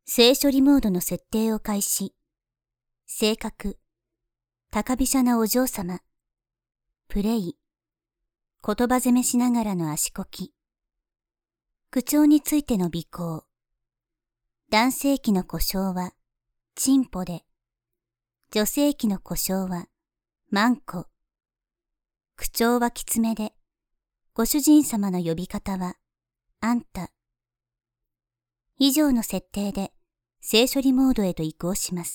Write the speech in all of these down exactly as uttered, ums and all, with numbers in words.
性処理モードの設定を開始。性格、高飛車なお嬢様。プレイ、言葉攻めしながらの足こき。口調についての尾行。男性器の呼称は、チンポで、女性器の呼称は、マンコ。口調はきつめで、ご主人様の呼び方は、あんた。以上の設定で、性処理モードへと移行します。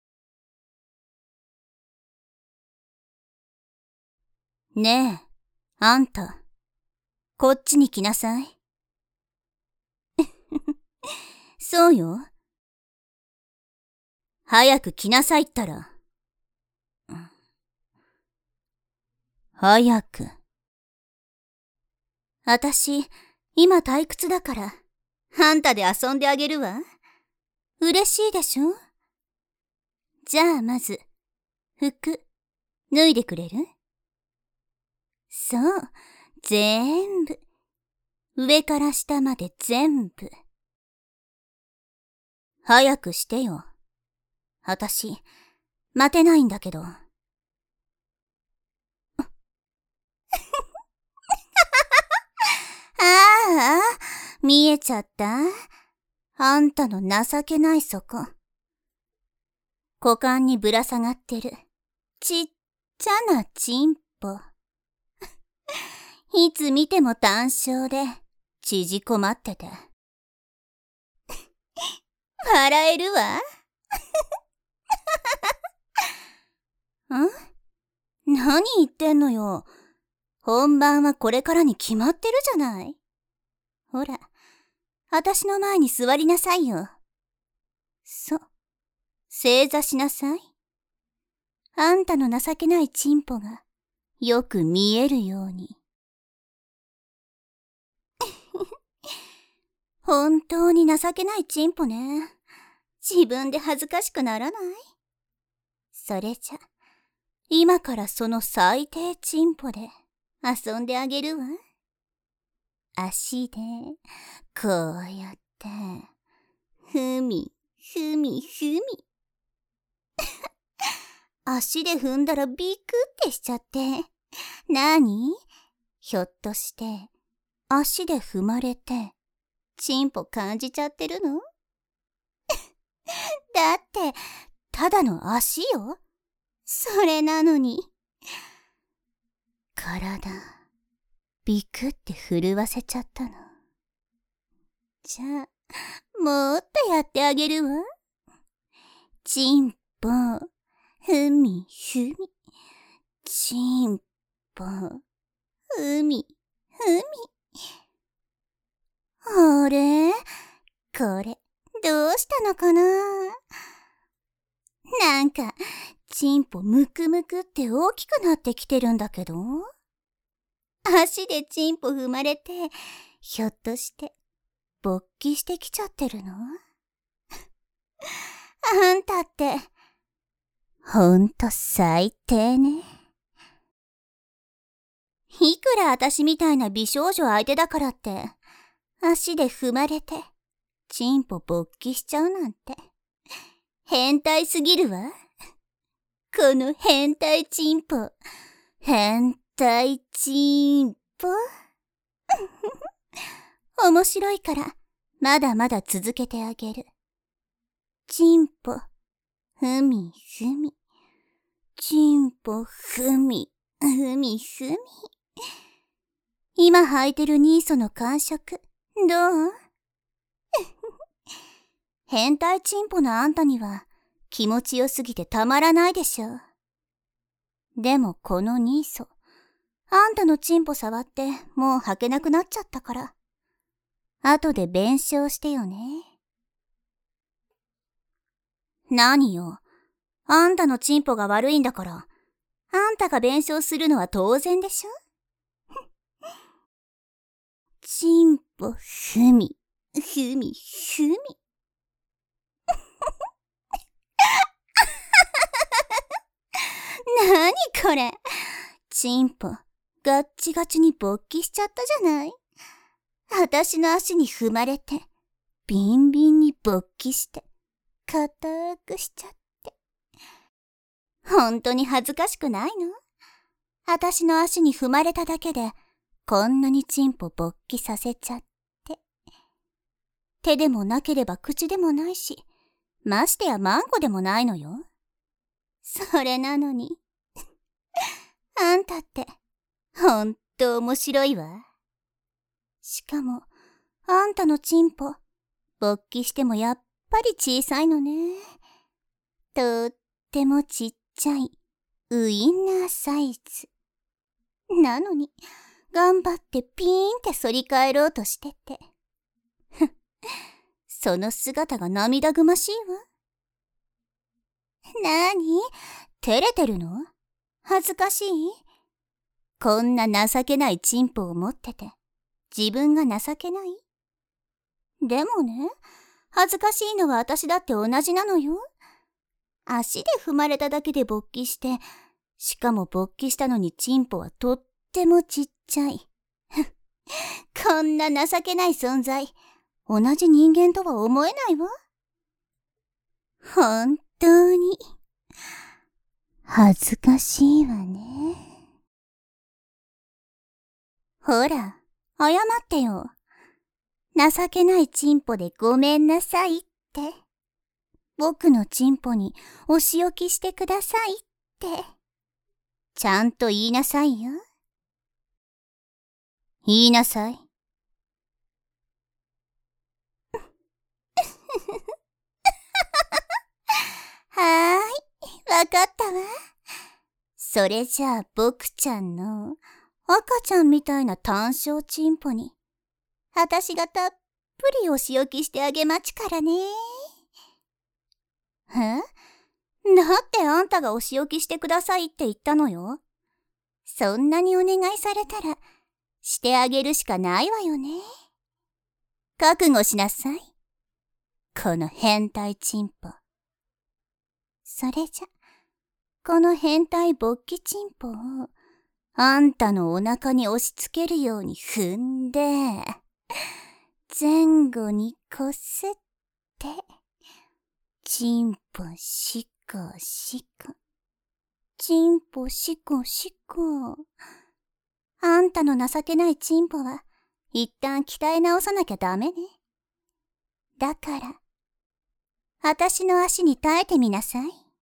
ねえ、あんた、こっちに来なさい。そうよ。早く来なさいったら。早く。あたし、今退屈だから、あんたで遊んであげるわ。嬉しいでしょ？じゃあまず、服、脱いでくれる？そう、全部。上から下まで全部。早くしてよ。あたし、待てないんだけど。ああ、見えちゃった？あんたの情けない底。股間にぶら下がってる、ちっちゃなチンポ。いつ見ても単焦で、縮こまってて。笑えるわ。ん？何言ってんのよ。本番はこれからに決まってるじゃない。ほら、あたしの前に座りなさいよ。そう、正座しなさい。あんたの情けないチンポがよく見えるように。本当に情けないチンポね。自分で恥ずかしくならない？それじゃ、今からその最低チンポで遊んであげるわ。足で、こうやって、ふみ、ふみ、ふみ。足で踏んだらビクってしちゃって。なに？ひょっとして、足で踏まれて、チンポ感じちゃってるの？だって、ただの足よ。それなのに。体、ビクって震わせちゃったの。じゃあ、もっとやってあげるわ。チンポ、ふみふみ。チンポ、ふみふみ。あれ？これ、どうしたのかな？なんか、チンポムクムクって大きくなってきてるんだけど？足でチンポ踏まれて、ひょっとして、勃起してきちゃってるの？あんたって、ほんと最低ね。いくら私みたいな美少女相手だからって、足で踏まれて、チンポ勃起しちゃうなんて、変態すぎるわ。この変態チンポ。変態チンポ。面白いから、まだまだ続けてあげる。チンポ、ふみふみ。チンポ、ふみ、ふみふみ。今履いてるニーソの感触、どう？変態チンポのあんたには気持ちよすぎてたまらないでしょ。でもこのニーソ、あんたのチンポ触ってもう履けなくなっちゃったから。後で弁償してよね。何よ。あんたのチンポが悪いんだから、あんたが弁償するのは当然でしょ？チンポふみ、ふみふみ。なにこれ？チンポ、ガッチガチに勃起しちゃったじゃない。あたしの足に踏まれて、 ビンビンに勃起して、硬くしちゃって。ほんとに恥ずかしくないの？あたしの足に踏まれただけで、こんなにチンポ勃起させちゃって。手でもなければ口でもないし、ましてやマンコでもないのよ。それなのに。あんたって、ほんと面白いわ。しかも、あんたのチンポ、勃起してもやっぱり小さいのね。とってもちっちゃい、ウインナーサイズ。なのに、頑張ってピーンって反り返ろうとしてて。その姿が涙ぐましいわ。なーに？照れてるの？恥ずかしい？こんな情けないチンポを持ってて、自分が情けない？でもね、恥ずかしいのは私だって同じなのよ。足で踏まれただけで勃起して、しかも勃起したのにチンポはとってもちっちゃい。こんな情けない存在、同じ人間とは思えないわ。本当に、恥ずかしいわね。ほら、謝ってよ。情けないチンポでごめんなさいって。僕のチンポにお仕置きしてくださいって。ちゃんと言いなさいよ。言いなさい。はーい、わかったわ。それじゃあ僕ちゃんの赤ちゃんみたいな単小チンポに、あたしがたっぷりお仕置きしてあげまちからね。え？だってあんたがお仕置きしてくださいって言ったのよ。そんなにお願いされたら、してあげるしかないわよね。覚悟しなさい。この変態チンポ。それじゃ、この変態勃起チンポを、あんたのお腹に押し付けるように踏んで、前後にこすって、チンポシコシコ。チンポシコシコ。あんたの情けないチンポは、一旦鍛え直さなきゃダメね。だから、あたしの足に耐えてみなさい。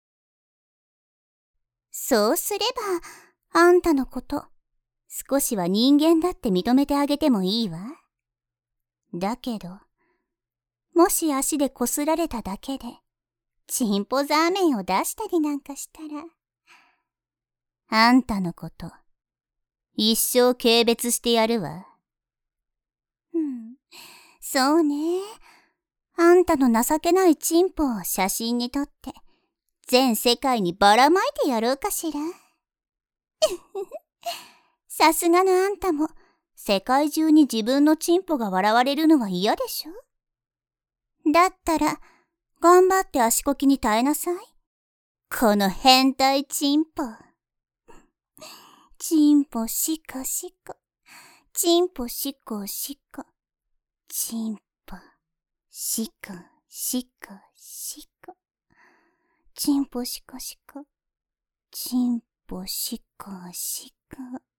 そうすれば、あんたのこと、少しは人間だって認めてあげてもいいわ。だけど、もし足でこすられただけで、チンポザーメンを出したりなんかしたら、あんたのこと、一生軽蔑してやるわ。うん、そうね。あんたの情けないチンポを写真に撮って、全世界にばらまいてやろうかしら。さすがのあんたも、世界中に自分のチンポが笑われるのは嫌でしょ？だったら、頑張って足こきに耐えなさい。この変態チンポ。チンポシコシコ。チンポシコシコ。チンポシコシコシコ。チンポシコシコ。チンポシコシコ。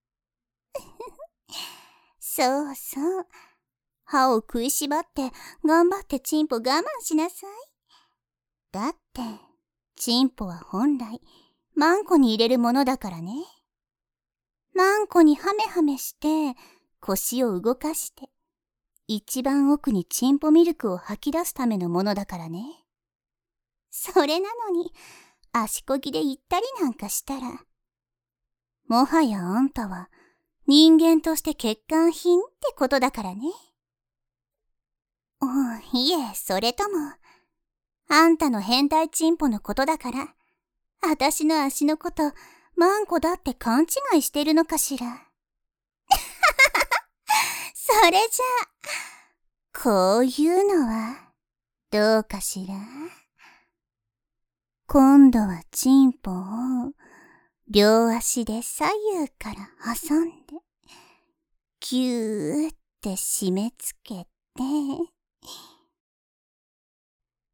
そうそう。歯を食いしばって頑張ってチンポ我慢しなさい。だって、チンポは本来、マンコに入れるものだからね。マンコにハメハメして、腰を動かして、一番奥にチンポミルクを吐き出すためのものだからね。それなのに、足こぎで行ったりなんかしたら、もはやあんたは人間として欠陥品ってことだからね。うん、いえ、それとも、あんたの変態チンポのことだから、あたしの足のこと、マンコだって勘違いしてるのかしら。それじゃあ、こういうのは、どうかしら。今度はチンポを、両足で左右から挟んで、ぎゅーって締め付けて、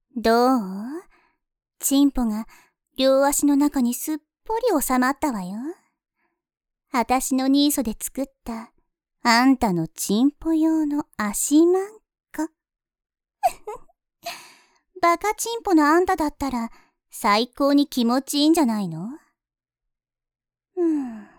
どう？チンポが両足の中にすっぽり収まったわよ。あたしのニーソで作ったあんたのチンポ用の足マンコ。バカチンポのあんただったら最高に気持ちいいんじゃないの？うん。あ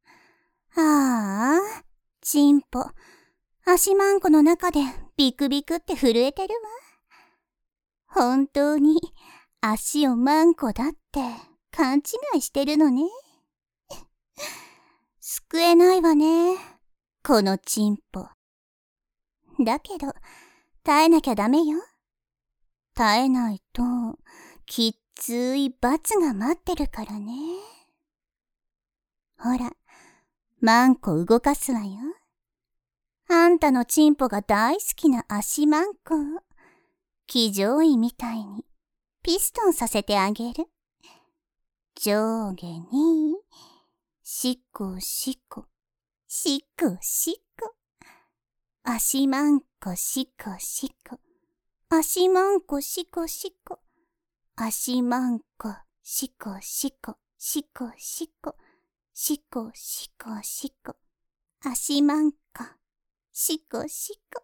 あ、チンポ、足マンコの中でビクビクって震えてるわ。本当に足をマンコだって勘違いしてるのね。救えないわね、このチンポ。だけど、耐えなきゃダメよ。耐えないと、きっつい罰が待ってるからね。ほら、マンコ動かすわよ。あんたのチンポが大好きな足マンコを、騎乗位みたいにピストンさせてあげる。上下に、しこしこ、しこしこ。足マンコしこしこ。足マンコしこしこ。足マンコしこしこ、しこしこ。しこしこしこ。足マンコしこしこ。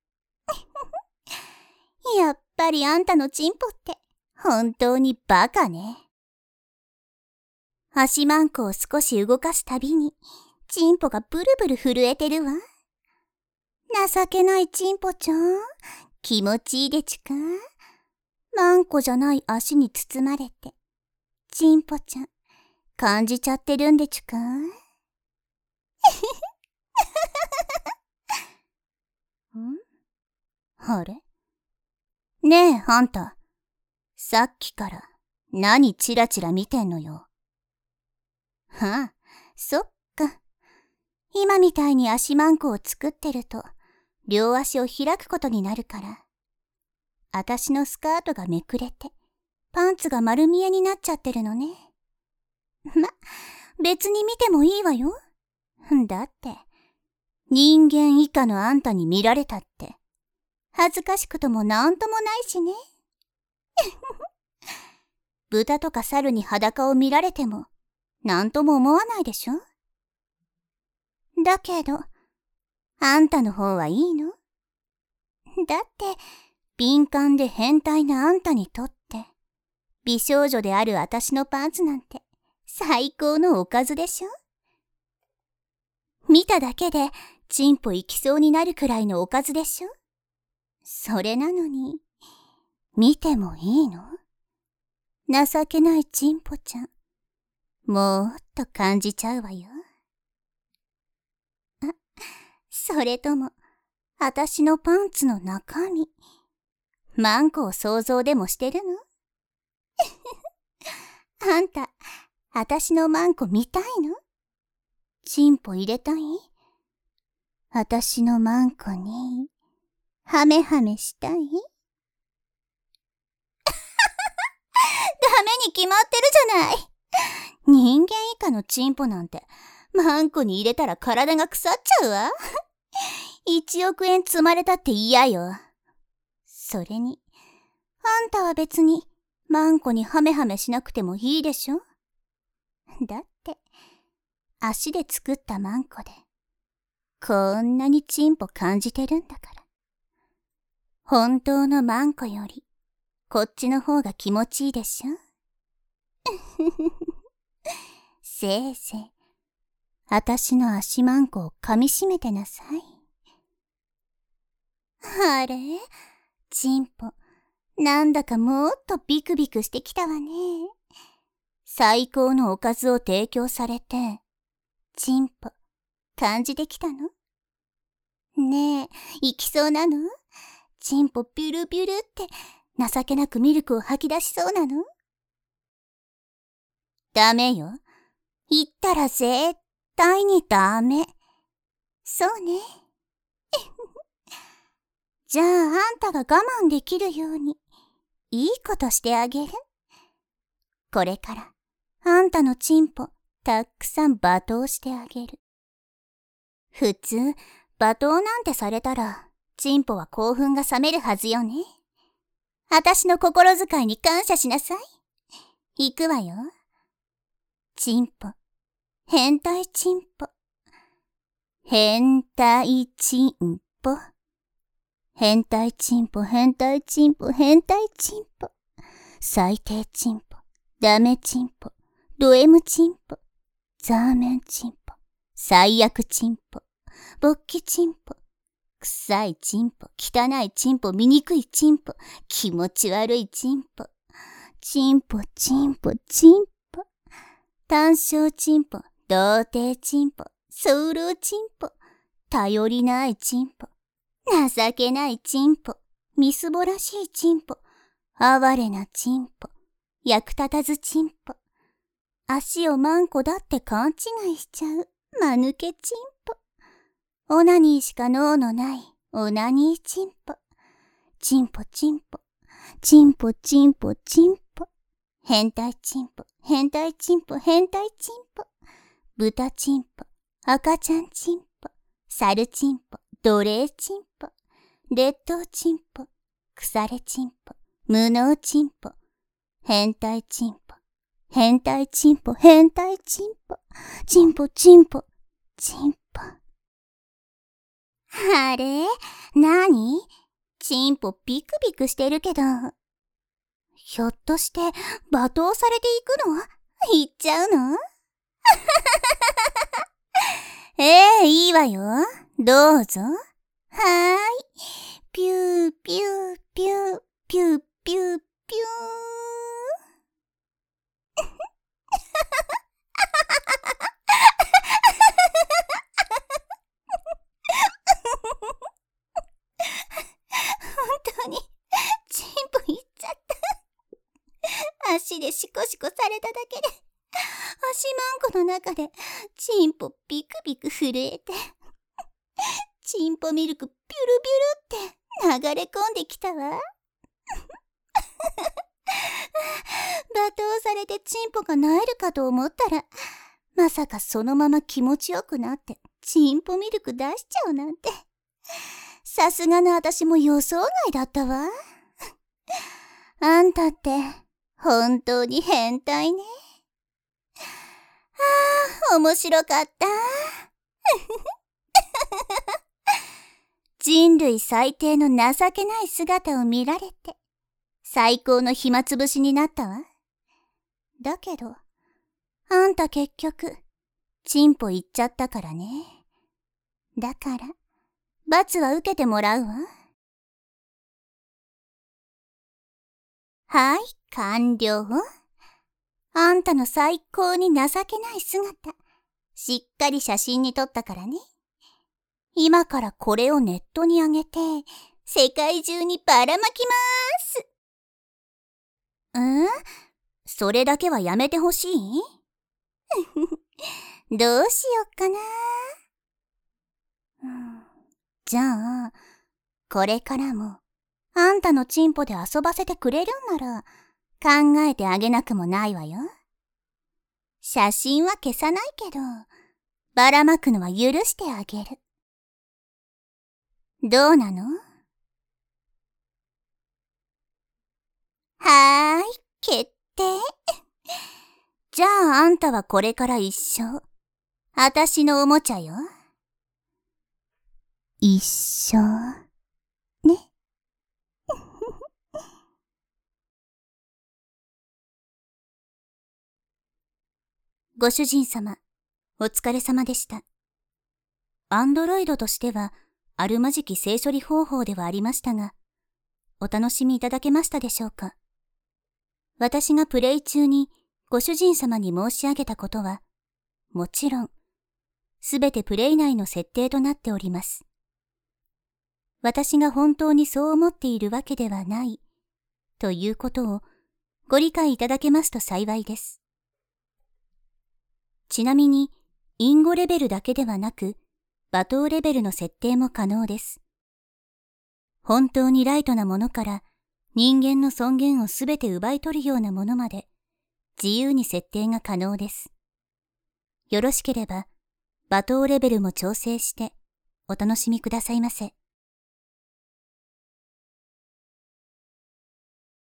やっぱりあんたのチンポって本当にバカね。足マンコを少し動かすたびにチンポがブルブル震えてるわ。情けないチンポちゃん、気持ちいいでちゅか。マンコじゃない足に包まれて、チンポちゃん感じちゃってるんでちゅか。んあれ？ねえ、あんた。さっきから何チラチラ見てんのよ。はあ、そっか。今みたいに足マンコを作ってると、両足を開くことになるから。あたしのスカートがめくれて、パンツが丸見えになっちゃってるのね。ま、別に見てもいいわよ。だって、人間以下のあんたに見られたって、恥ずかしくともなんともないしね。豚とか猿に裸を見られても、なんとも思わないでしょ？だけど、あんたの方はいいの？だって、敏感で変態なあんたにとって、美少女であるあたしのパンツなんて、最高のおかずでしょ？見ただけで、チンポ行きそうになるくらいのおかずでしょ？それなのに、見てもいいの？情けないチンポちゃん。もっと感じちゃうわよ。あ、それとも、あたしのパンツの中身、マンコを想像でもしてるの？あんた、あたしのマンコ見たいの？チンポ入れたい？あたしのマンコに、ハメハメしたい？ダメに決まってるじゃない。人間以下のチンポなんて、マンコに入れたら体が腐っちゃうわ。一億円積まれたって嫌よ。それに、あんたは別に、マンコにハメハメしなくてもいいでしょ？だって、足で作ったマンコで、こんなにチンポ感じてるんだから。本当のマンコより、こっちの方が気持ちいいでしょ？せいぜい、あたしの足マンコを噛みしめてなさい。あれ？チンポ、なんだかもっとビクビクしてきたわね。最高のおかずを提供されて、チンポ、感じてきたの？ねえ、行きそうなの？チンポピュルピュルって情けなくミルクを吐き出しそうなの？ダメよ。言ったら絶対にダメ。そうね。じゃああんたが我慢できるように、いいことしてあげる。これから、あんたのチンポ、たくさん罵倒してあげる。普通、罵倒なんてされたら、チンポは興奮が冷めるはずよね。 あたしの心遣いに感謝しなさい。行くわよ。チンポ。変態チンポ。変態チンポ。変態チンポ、変態チンポ、変態チンポ。最低チンポ、ダメチンポ、ド M チンポ、ザーメンチンポ、最悪チンポ、勃起チンポ、臭いチンポ、汚いチンポ、醜いチンポ、気持ち悪いチンポ、チンポ、チンポ、チンポ、単勝チンポ、童貞チンポ、ソウルチンポ、頼りないチンポ、情けないチンポ、みすぼらしいチンポ、哀れなチンポ、役立たずチンポ、足をマンコだって勘違いしちゃう、間抜けチンポ、オナニーしか脳のない、オナニーチンポ、チンポチンポ、チンポチンポチンポ、変態チンポ、変態チンポ、変態チンポ、豚チンポ、赤ちゃんチンポ、猿チンポ、奴隷チンポ、劣等チンポ、腐れチンポ、無能チンポ、変態チンポ、変態チンポ、変態チンポ、チンポチンポ、チンポ。あれ？なに？チンポピクピクしてるけど。ひょっとして罵倒されていくの？言っちゃうの？ええ、いいわよ。どうぞ。はーい。ピューピューピューピューピューピュー。本当にチンポいっちゃった。足でシコシコされただけで、足マンコの中でチンポビクビク震えて、チンポミルクピュルビュルって流れ込んできたわ。罵倒されてチンポが萎えるかと思ったら、まさかそのまま気持ちよくなってチンポミルク出しちゃうなんて。さすがの私も予想外だったわ。あんたって本当に変態ね。ああ、面白かった。人類最低の情けない姿を見られて、最高の暇つぶしになったわ。だけど、あんた結局、チンポ言っちゃったからね。だから、罰は受けてもらうわ。はい、完了。あんたの最高に情けない姿、しっかり写真に撮ったからね。今からこれをネットに上げて、世界中にばらまきまーす。ん？それだけはやめてほしい？どうしよっかな。うん、じゃあ、これからも、あんたのチンポで遊ばせてくれるんなら、考えてあげなくもないわよ。写真は消さないけど、ばらまくのは許してあげる。どうなの？はーい、決定。じゃああんたはこれから一生、あたしのおもちゃよ。一生、ね。ご主人様、お疲れ様でした。アンドロイドとしては、あるまじき性処理方法ではありましたが、お楽しみいただけましたでしょうか。私がプレイ中にご主人様に申し上げたことは、もちろん、すべてプレイ内の設定となっております。私が本当にそう思っているわけではない、ということをご理解いただけますと幸いです。ちなみに、隠語レベルだけではなく、罵倒レベルの設定も可能です。本当にライトなものから人間の尊厳をすべて奪い取るようなものまで自由に設定が可能です。よろしければ罵倒レベルも調整してお楽しみくださいませ。